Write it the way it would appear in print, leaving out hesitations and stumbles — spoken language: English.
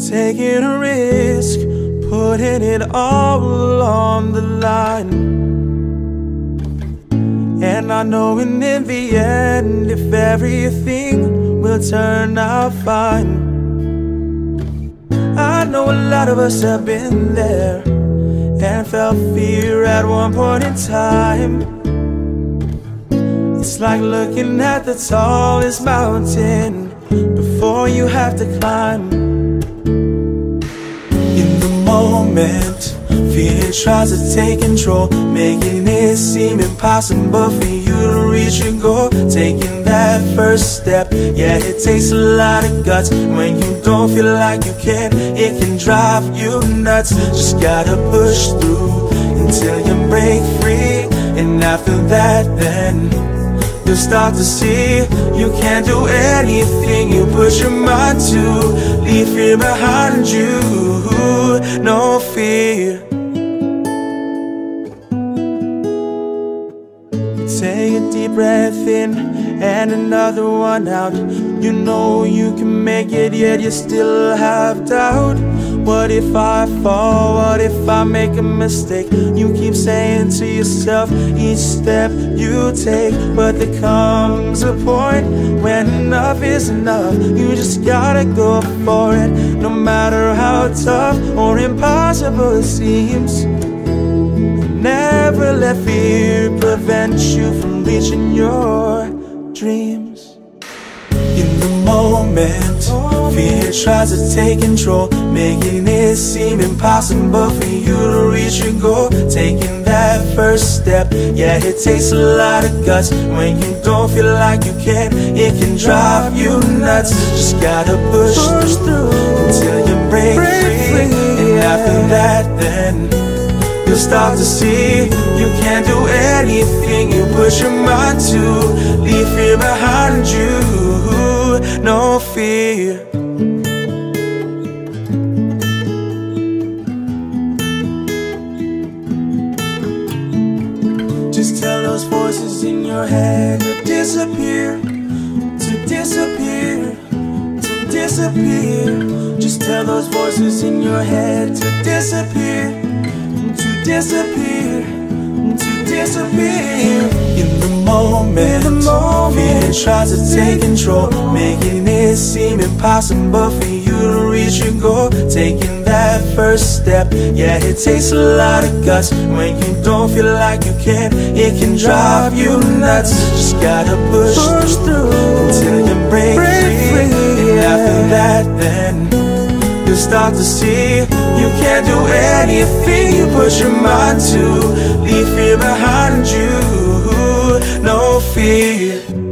taking a risk, putting it all on the line. And I know in the end, if everything will turn out fine. I know a lot of us have been there and felt fear at one point in time. It's like looking at the tallest mountain before you have to climb. In the moment, fear tries to take control, making it seem impossible for you to reach your goal. Taking that first step, yeah, it takes a lot of guts. When you don't feel like you can, it can drive you nuts. Just gotta push through until you break free. And after that, then you'll start to see you can't do anything you put your mind to. Leave fear behind you, no fear. Take a deep breath in and another one out. You know you can make it, yet you still have doubt. What if I fall? What if I make a mistake? You keep saying to yourself each step you take. But there comes a point when enough is enough. You just gotta go for it, no matter how tough or impossible it seems. Never let fear prevent you from reaching your dreams. In the moment, fear tries to take control, making it seem impossible for you to reach your goal. Taking that first step, yeah, it takes a lot of guts. When you don't feel like you can, it can drive you nuts. Just gotta push through until you break free. And after that, then you'll start to see you can't do anything you put your mind to. Leave fear behind you, no fear. Just tell those voices in your head to disappear, to disappear, to disappear. Just tell those voices in your head to disappear, to disappear, to disappear. In the moment, fear tries to take control, making it seem impossible for you to reach your goal. Taking that first step, yeah, it takes a lot of guts. When you don't feel like you can, it can drive you nuts. Just gotta push through until you break free. And after that, then you'll start to see you can't do anything you put your mind to. Leave fear behind you, no fear.